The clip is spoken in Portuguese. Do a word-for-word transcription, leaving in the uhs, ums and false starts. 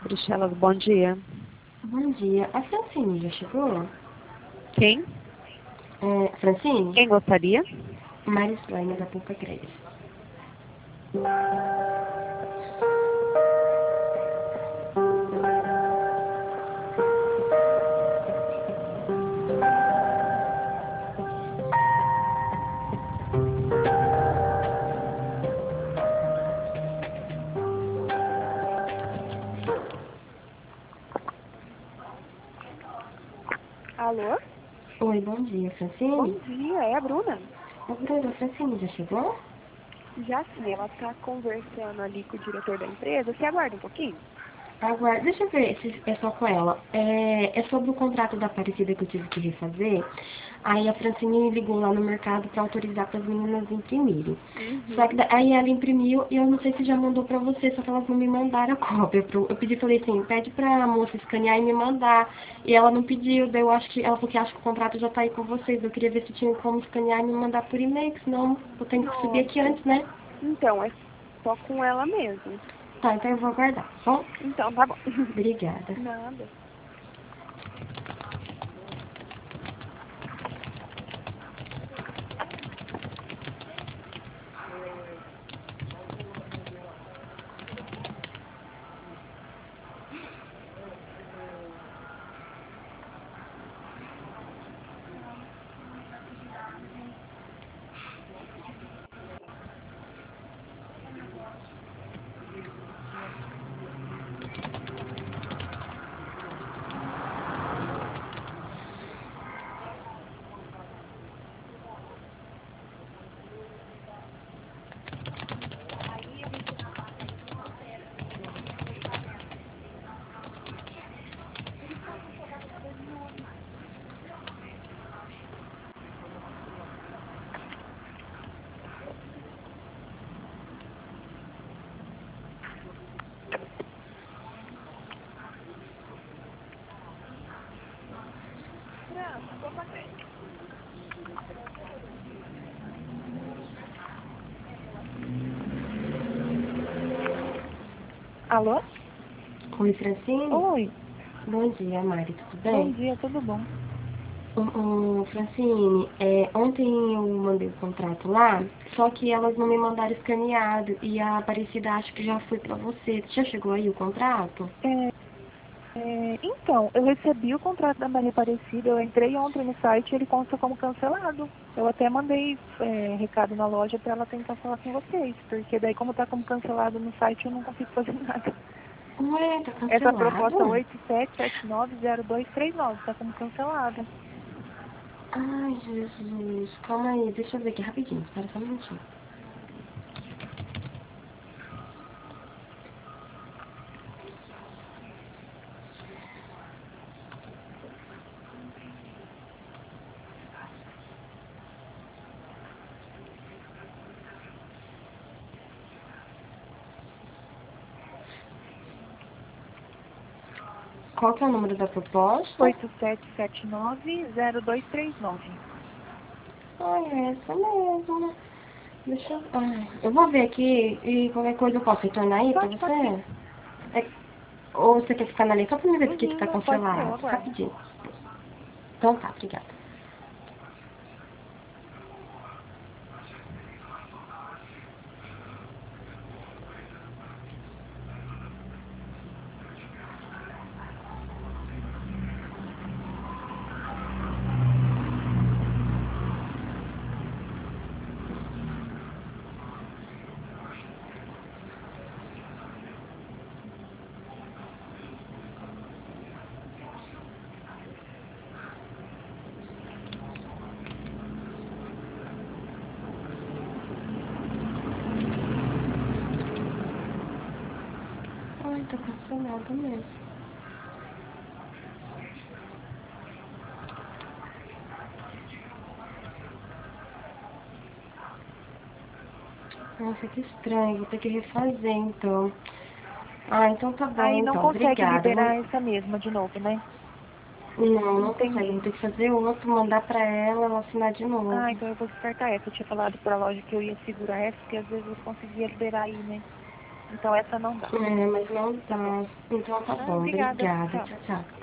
Bruxelas, bom dia. Bom dia. A Francine já chegou? Quem? É, Francine? Quem gostaria? Marislaine da Pouca Creia. Alô? Oi, bom dia, Bom Francine? dia, é a Bruna? A Bruna, a Francine já chegou? Já sim, ela está conversando ali com o diretor da empresa. Você aguarda um pouquinho? Agora, deixa eu ver se é só com ela. É, é sobre o contrato da Aparecida que eu tive que refazer. Aí a Francine me ligou lá no mercado para autorizar para as meninas imprimirem. Só que Uhum. da- aí ela imprimiu e eu não sei se já mandou para você, só que elas não me mandaram a cópia. Pro- Eu pedi, falei assim, pede para a moça escanear e me mandar. E ela não pediu, daí eu acho que ela falou que acha que o contrato já está aí com vocês. Eu queria ver se tinha como escanear e me mandar por e-mail, que senão eu tenho que subir aqui Nossa. antes, né? Então, é só com ela mesmo. Tá, então eu vou aguardar, tá bom? Então, tá bom. Obrigada. Nada. Alô? Oi, Francine? Oi. Bom dia, Mari, tudo Bom bem? dia, tudo bom? Um, um, Francine, é, ontem eu mandei o contrato lá, só que elas não me mandaram escaneado e a Aparecida acho que já foi pra você. Já chegou aí o contrato? É, é, então, eu recebi o contrato da Maria Aparecida, eu entrei ontem no site e ele consta como cancelado. Eu até mandei é, recado na loja para ela tentar falar com vocês, porque daí como está como cancelado no site eu não consigo fazer nada. Ué, tá Essa cancelado? proposta oito sete sete nove zero dois três nove está como cancelada. Ai, Jesus, calma aí, deixa eu ver aqui rapidinho, espera só um minutinho. Qual que é o número da proposta? oito sete sete nove zero dois três nove. Ai, é essa mesmo. Deixa eu... Ai, eu vou ver aqui e qualquer coisa eu posso retornar aí pra Pode, pode sim. você? É, ou você quer ficar na linha só pra me ver porque que Uhum, tá não, pode ser, eu cancelado? aguardo. Rapidinho. Então tá, obrigada. Ai, tá cancelado mesmo. Nossa, que estranho. Vou ter que refazer então. Ah, então tá bom Aí não então. consegue Obrigada. Eu vou... liberar essa mesma de novo, né? Não, não consegue. Eu Entendi. vou ter que fazer outro, mandar pra ela, ela assinar de Ah, novo. então eu vou descartar essa. Eu tinha falado pra loja que eu ia segurar essa, porque às vezes eu conseguia liberar aí, né? Então essa não dá. É, mas não dá. Então tá Ah, bom, obrigada. obrigada. Tchau. Tchau, tchau.